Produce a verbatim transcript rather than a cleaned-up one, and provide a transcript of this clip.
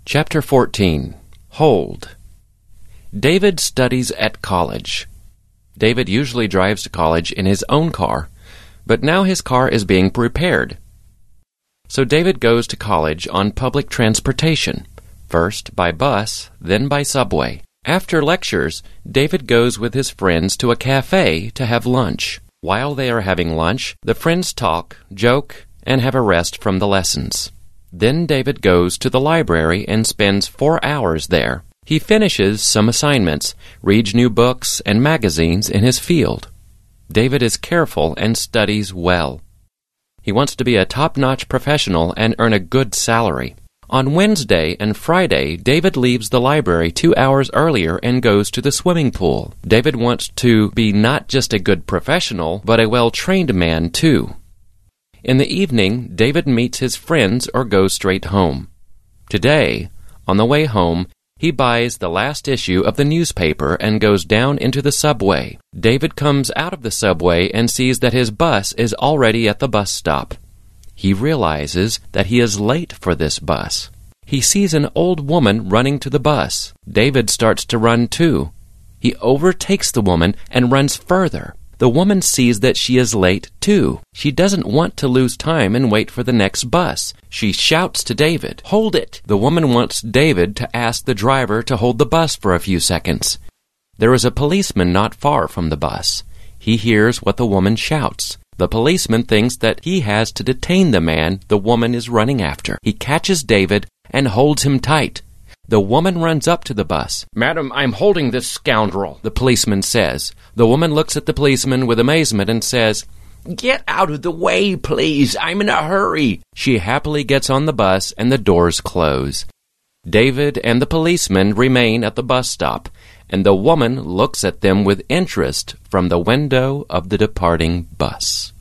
Chapter fourteen. Hold. David studies at college. David usually drives to college in his own car, but now his car is being repaired. So David goes to college on public transportation, first by bus, then by subway. After lectures, David goes with his friends to a cafe to have lunch. While they are having lunch, the friends talk, joke, and have a rest from the lessons. Then David goes to the library and spends four hours there. He finishes some assignments, reads new books and magazines in his field. David is careful and studies well. He wants to be a top-notch professional and earn a good salary. On Wednesday and Friday, David leaves the library two hours earlier and goes to the swimming pool. David wants to be not just a good professional, but a well-trained man, too. In the evening, David meets his friends or goes straight home. Today, on the way home, he buys the last issue of the newspaper and goes down into the subway. David comes out of the subway and sees that his bus is already at the bus stop. He realizes that he is late for this bus. He sees an old woman running to the bus. David starts to run too. He overtakes the woman and runs further. The woman sees that she is late too. She doesn't want to lose time and wait for the next bus. She shouts to David, "Hold it!" The woman wants David to ask the driver to hold the bus for a few seconds. There is a policeman not far from the bus. He hears what the woman shouts. The policeman thinks that he has to detain the man the woman is running after. He catches David and holds him tight. The woman runs up to the bus. "Madam, I'm holding this scoundrel," the policeman says. The woman looks at the policeman with amazement and says, "Get out of the way, please. I'm in a hurry." She happily gets on the bus and the doors close. David and the policeman remain at the bus stop, and the woman looks at them with interest from the window of the departing bus.